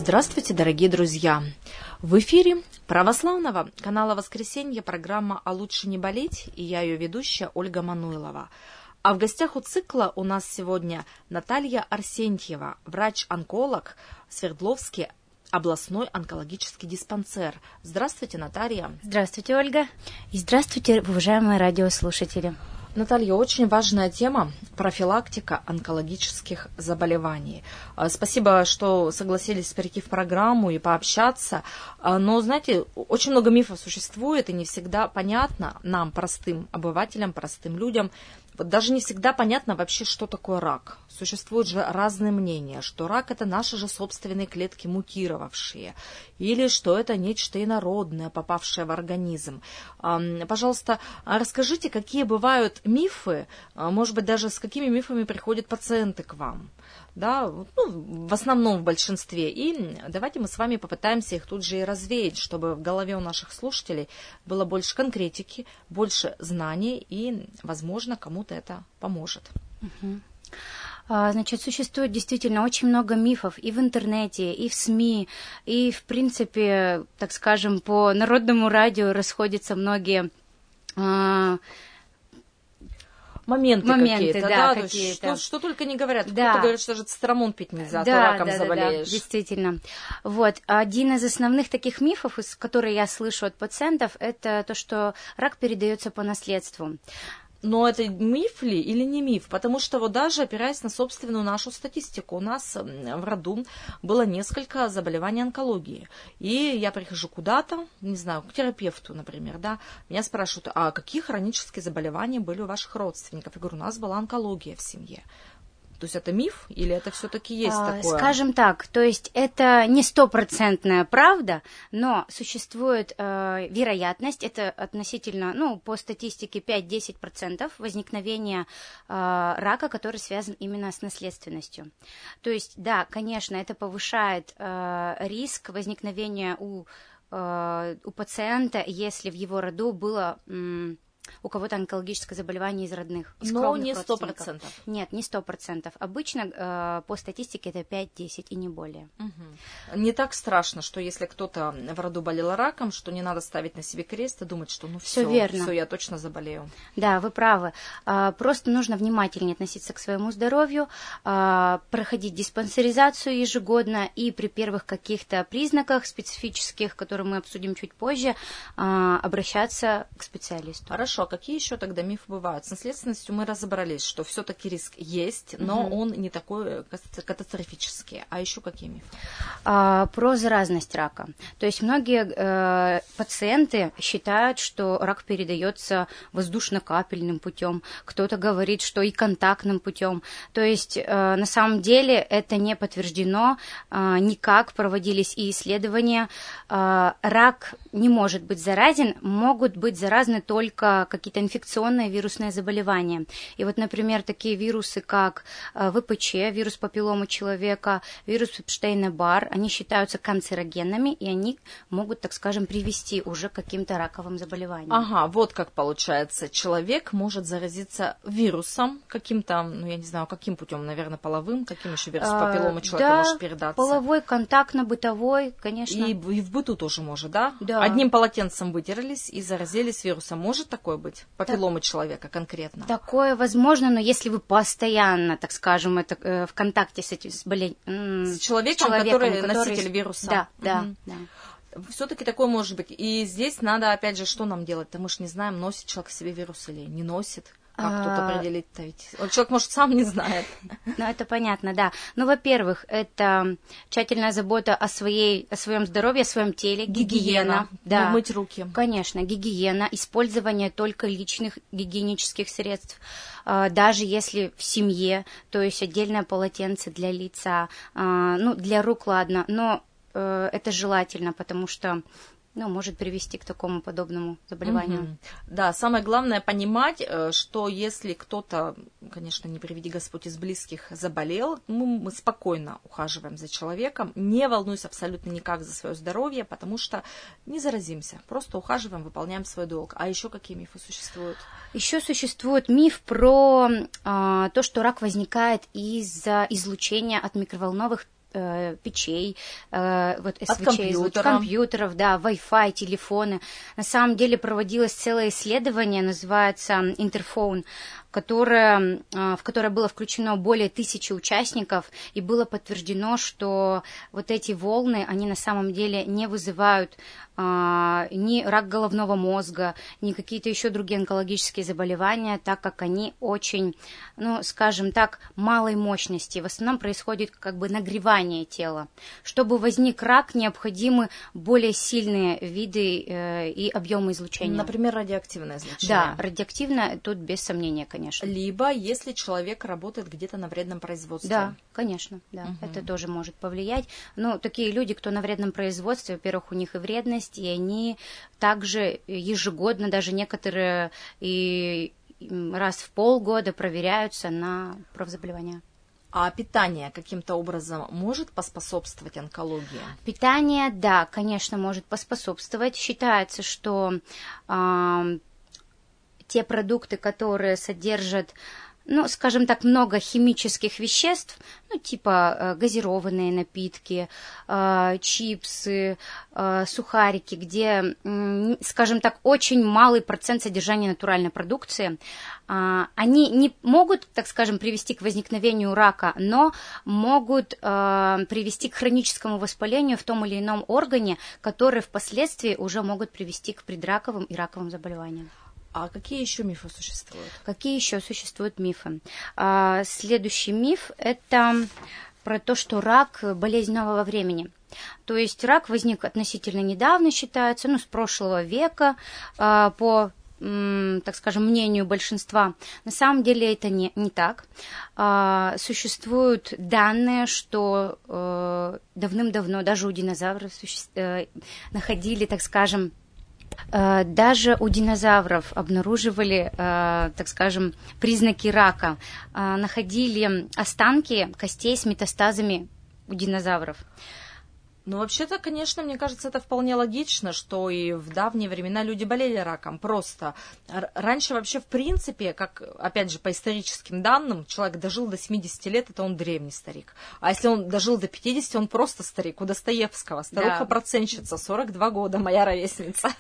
Здравствуйте, дорогие друзья! В эфире православного канала «Воскресенье» программа «А лучше не болеть», и я ее ведущая Ольга Мануйлова. А в гостях у цикла у нас сегодня Наталья Арсентьева, врач-онколог, Свердловский областной онкологический диспансер. Здравствуйте, Наталья. Здравствуйте, Ольга. И здравствуйте, уважаемые радиослушатели. Наталья, очень важная тема – профилактика онкологических заболеваний. Спасибо, что согласились прийти в программу и пообщаться. Но, знаете, очень много мифов существует, и не всегда понятно нам, простым обывателям, простым людям, вот даже не всегда понятно вообще, что такое рак. Существуют же разные мнения, что рак – это наши же собственные клетки мутировавшие, или что это нечто инородное, попавшее в организм. Пожалуйста, расскажите, какие бывают мифы, может быть, даже с какими мифами приходят пациенты к вам? Да, в основном в большинстве. И давайте мы с вами попытаемся их тут же и развеять, чтобы в голове у наших слушателей было больше конкретики, больше знаний, и, возможно, кому-то это поможет. Значит, существует действительно очень много мифов и в интернете, и в СМИ, и, в принципе, так скажем, по народному радио расходятся многие моменты какие-то, да, да, какие-то. Что только не говорят. Да. Кто-то говорит, что же цитрамон пить нельзя, да, то раком заболеешь. Да, действительно. Вот. Один из основных таких мифов, которые я слышу от пациентов, это то, что рак передается по наследству. Но это миф ли или не миф? Потому что вот даже опираясь на собственную нашу статистику, у нас в роду было несколько заболеваний онкологии. И я прихожу куда-то, не знаю, к терапевту, например, да, меня спрашивают, а какие хронические заболевания были у ваших родственников? Я говорю, у нас была онкология в семье. То есть это миф или это все-таки есть такое? Скажем так, то есть это не 100% правда, но существует вероятность, это относительно, по статистике 5-10% возникновения рака, который связан именно с наследственностью. То есть, да, конечно, это повышает риск возникновения у пациента, если в его роду было у кого-то онкологическое заболевание из родных, из но кровных не 100%. Нет, не 100%. Обычно по статистике это 5-10 и не более. Угу. Не так страшно, что если кто-то в роду болел раком, что не надо ставить на себе крест и думать, что все верно. Все, я точно заболею. Да, вы правы. Просто нужно внимательнее относиться к своему здоровью, проходить диспансеризацию ежегодно и при первых каких-то признаках специфических, которые мы обсудим чуть позже, обращаться к специалисту. Хорошо, а какие еще тогда мифы бывают? С наследственностью мы разобрались, что все-таки риск есть, но он не такой катастрофический. А еще какие мифы? Про заразность рака. То есть многие пациенты считают, что рак передается воздушно-капельным путем. Кто-то говорит, что и контактным путем. То есть на самом деле это не подтверждено никак. Проводились и исследования. Рак не может быть заразен, могут быть заразны только какие-то инфекционные вирусные заболевания. И вот, например, такие вирусы, как ВПЧ, вирус папилломы человека, вирус Эпштейна-Барр, они считаются канцерогенными, и они могут, так скажем, привести уже к каким-то раковым заболеваниям. Ага, вот как получается. Человек может заразиться вирусом каким-то, я не знаю, каким путем, наверное, половым, каким еще вирус папилломы человека может передаться? Половой, контактно-бытовой, конечно. И в быту тоже может, да? Да. Одним полотенцем вытерлись и заразились вирусом. Может такое быть? Папилломы человека конкретно? Такое возможно, но если вы постоянно, так скажем, это, в контакте с этим с человеком, который носитель вируса. Да. Все-таки такое может быть. И здесь надо, опять же, что нам делать? Мы же не знаем, носит человек себе вирус или не носит. Как тут определить-то ведь? Человек, может, сам не знает. Ну, это понятно, да. Ну, во-первых, это тщательная забота о своем здоровье, о своем теле, гигиена. Да. Мыть руки. Конечно, гигиена, использование только личных гигиенических средств. Даже если в семье, то есть отдельное полотенце для лица, для рук, ладно, но это желательно, потому что может привести к такому подобному заболеванию. Да, самое главное понимать, что если кто-то, конечно, не приведи Господь из близких, заболел, мы спокойно ухаживаем за человеком, не волнуясь абсолютно никак за свое здоровье, потому что не заразимся, просто ухаживаем, выполняем свой долг. А еще какие мифы существуют? Еще существует миф про то, что рак возникает из-за излучения от микроволновых печей, вот от компьютеров, да, Wi-Fi, телефоны. На самом деле проводилось целое исследование, называется Interphone, в которое было включено более 1000 участников, и было подтверждено, что вот эти волны, они на самом деле не вызывают ни рак головного мозга, ни какие-то еще другие онкологические заболевания, так как они очень, ну, скажем так, малой мощности. В основном происходит как бы нагревание тела. Чтобы возник рак, необходимы более сильные виды и объемы излучения. Например, радиоактивное излучение. Да, радиоактивно, тут без сомнения, конечно. Либо если человек работает где-то на вредном производстве. Да, конечно, да, это тоже может повлиять. Но такие люди, кто на вредном производстве, во-первых, у них и вредность, и они также ежегодно, даже некоторые и раз в полгода проверяются на профзаболевания. А питание каким-то образом может поспособствовать онкологии? Питание, да, конечно, может поспособствовать. Считается, что те продукты, которые содержат, ну, скажем так, много химических веществ, ну, типа газированные напитки, чипсы, сухарики, где, скажем так, очень малый процент содержания натуральной продукции, они не могут, так скажем, привести к возникновению рака, но могут привести к хроническому воспалению в том или ином органе, которые впоследствии уже могут привести к предраковым и раковым заболеваниям. А какие еще мифы существуют? Какие еще существуют мифы? Следующий миф – это про то, что рак – болезнь нового времени. То есть рак возник относительно недавно, считается, ну, с прошлого века, по, так скажем, мнению большинства. На самом деле это не так. Существуют данные, что давным-давно даже у динозавров находили, так скажем, даже у динозавров обнаруживали, так скажем, признаки рака, находили останки костей с метастазами у динозавров. Ну, вообще-то, конечно, мне кажется, это вполне логично, что и в давние времена люди болели раком. Просто раньше вообще, в принципе, как, опять же, по историческим данным, человек дожил до 70 лет, это он древний старик. А если он дожил до 50, он просто старик. У Достоевского старуха-процентщица, 42 года, моя ровесница.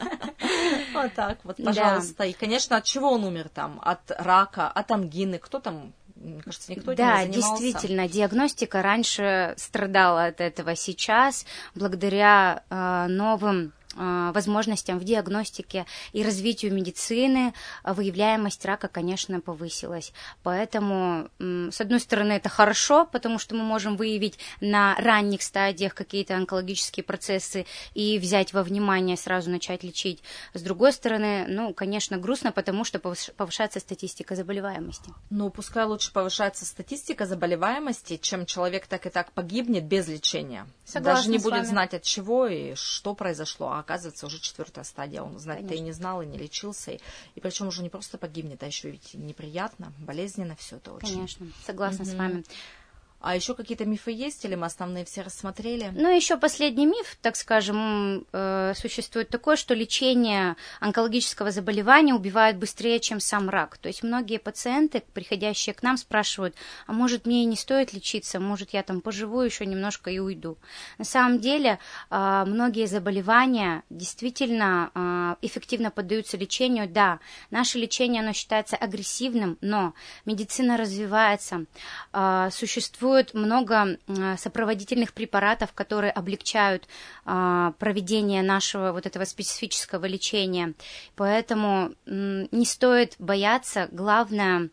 Вот так вот, пожалуйста. И, конечно, от чего он умер там? От рака, от ангины, кто там... Мне кажется, никто этим не занимался. Да, действительно, диагностика раньше страдала от этого. Сейчас, благодаря новым возможностям в диагностике и развитию медицины, выявляемость рака, конечно, повысилась. Поэтому, с одной стороны, это хорошо, потому что мы можем выявить на ранних стадиях какие-то онкологические процессы и взять во внимание, сразу начать лечить. С другой стороны, ну, конечно, грустно, потому что повышается статистика заболеваемости. Ну, пускай лучше повышается статистика заболеваемости, чем человек так и так погибнет без лечения. Согласна Даже не с будет вами. знать, от чего и что произошло. А оказывается, уже 4-я стадия. Он знать-то и не знал, и не лечился. И причем уже не просто погибнет, а еще ведь неприятно, болезненно все это очень. Конечно, согласна с вами. А еще какие-то мифы есть, или мы основные все рассмотрели? Ну, еще последний миф, так скажем, существует такой, что лечение онкологического заболевания убивает быстрее, чем сам рак. То есть многие пациенты, приходящие к нам, спрашивают, а может мне и не стоит лечиться, может я там поживу еще немножко и уйду. На самом деле многие заболевания действительно эффективно поддаются лечению. Да, наше лечение, оно считается агрессивным, но медицина развивается, существует много сопроводительных препаратов, которые облегчают проведение нашего вот этого специфического лечения. Поэтому не стоит бояться. Главное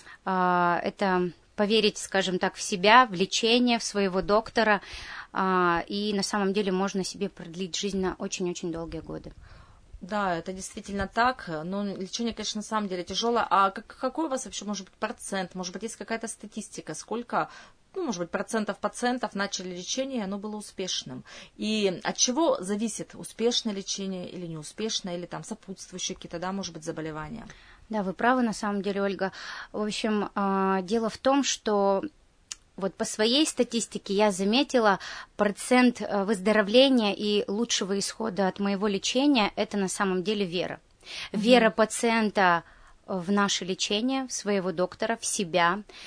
это поверить, скажем так, в себя, в лечение, в своего доктора. И на самом деле можно себе продлить жизнь на очень-очень долгие годы. Да, это действительно так, но лечение, конечно, на самом деле тяжелое. А какой у вас вообще может быть процент? Может быть, есть какая-то статистика? Сколько, ну, может быть, процентов пациентов начали лечение, и оно было успешным? И от чего зависит, успешное лечение или неуспешное, или там сопутствующие какие-то, да, может быть, заболевания? Да, вы правы, на самом деле, Ольга. В общем, дело в том, что вот по своей статистике я заметила, процент выздоровления и лучшего исхода от моего лечения – это на самом деле вера. Вера пациента в наше лечение, в своего доктора, в себя.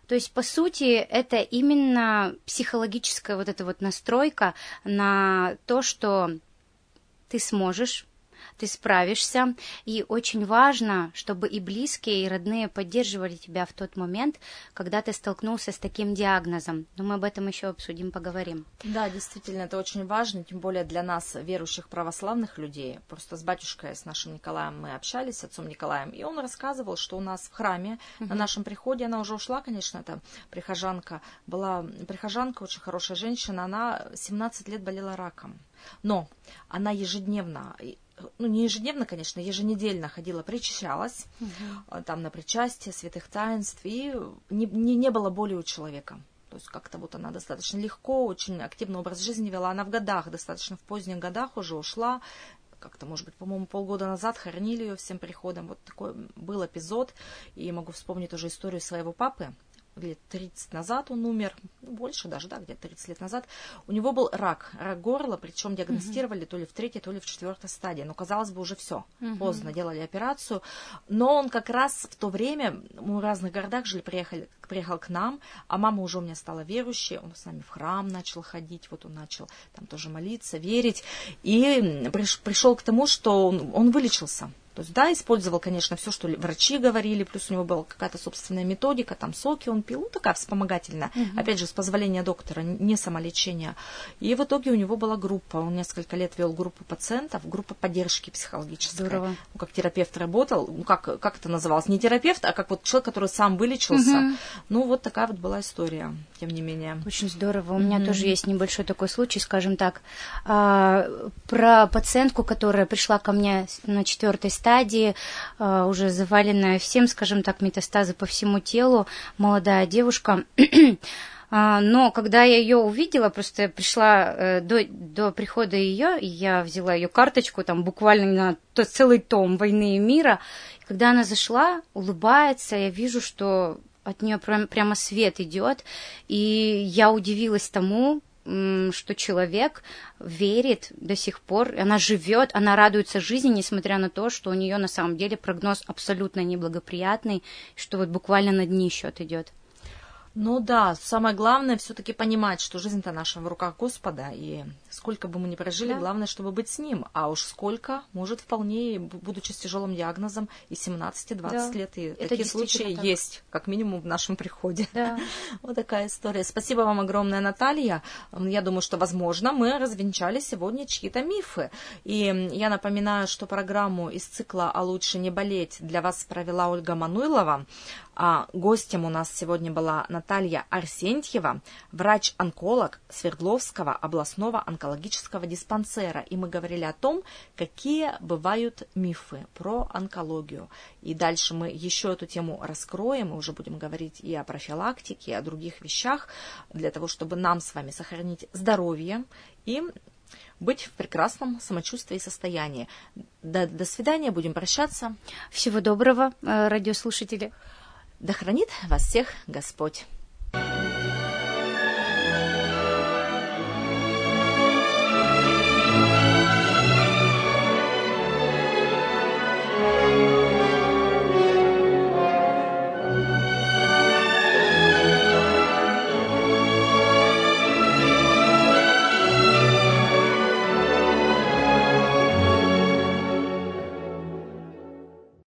То есть, по сути, это именно психологическая вот эта вот настройка на то, что ты сможешь, ты справишься, и очень важно, чтобы и близкие, и родные поддерживали тебя в тот момент, когда ты столкнулся с таким диагнозом. Но мы об этом еще обсудим, поговорим. Да, действительно, это очень важно, тем более для нас, верующих православных людей. Просто с батюшкой, с нашим Николаем мы общались, с отцом Николаем, и он рассказывал, что у нас в храме на нашем приходе, она уже ушла, конечно, эта прихожанка, была прихожанка, очень хорошая женщина, она 17 лет болела раком, но она ежедневно, ну, не ежедневно, конечно, еженедельно ходила, причащалась, там, на причастие святых таинств, и не было боли у человека. То есть как-то вот она достаточно легко, очень активный образ жизни вела. Она в годах, достаточно в поздних годах уже ушла. Как-то, может быть, по-моему, полгода назад хоронили ее всем приходом. Вот такой был эпизод. И могу вспомнить уже историю своего папы. Лет 30 назад он умер, больше даже, да, где-то 30 лет назад. У него был рак горла, причем диагностировали то ли в 3-й, то ли в 4-й стадии. Но, казалось бы, уже все, поздно, делали операцию. Но он как раз в то время, мы в разных городах жили, приехал к нам, а мама уже у меня стала верующей, он с нами в храм начал ходить, вот он начал там тоже молиться, верить. И пришел к тому, что он вылечился. То есть, да, использовал, конечно, все, что врачи говорили, плюс у него была какая-то собственная методика, там соки он пил, ну, такая вспомогательная, опять же, с позволения доктора, не самолечение. И в итоге у него была группа, он несколько лет вел группу пациентов, группа поддержки психологической. Здорово. Ну, как терапевт работал, ну, как это называлось, не терапевт, а как вот человек, который сам вылечился. Ну, вот такая вот была история, тем не менее. Очень здорово. У меня тоже есть небольшой такой случай, скажем так, про пациентку, которая пришла ко мне на 4-й стадии, уже заваленная всем, скажем так, метастазы по всему телу, молодая девушка. Но когда я ее увидела, просто пришла до прихода ее, и я взяла ее карточку, там буквально на целый том «Войны и мира». И когда она зашла, улыбается, я вижу, что от нее прямо свет идет, и я удивилась тому, что человек верит до сих пор, она живет, она радуется жизни, несмотря на то, что у нее на самом деле прогноз абсолютно неблагоприятный, что вот буквально на дне счет идет. Ну да, самое главное все-таки понимать, что жизнь-то наша в руках Господа, и сколько бы мы ни прожили, главное, чтобы быть с Ним. А уж сколько, может, вполне, будучи с тяжелым диагнозом, и 17-20 лет, и это такие случаи так есть, как минимум в нашем приходе. Да. Вот такая история. Спасибо вам огромное, Наталья. Я думаю, что, возможно, мы развенчали сегодня чьи-то мифы. И я напоминаю, что программу из цикла «А лучше не болеть» для вас провела Ольга Мануйлова. А гостем у нас сегодня была Наталья Арсентьева, врач-онколог Свердловского областного онкологического диспансера. И мы говорили о том, какие бывают мифы про онкологию. И дальше мы еще эту тему раскроем, мы уже будем говорить и о профилактике, и о других вещах, для того, чтобы нам с вами сохранить здоровье и быть в прекрасном самочувствии и состоянии. До свидания, будем прощаться. Всего доброго, радиослушатели. Да хранит вас всех Господь.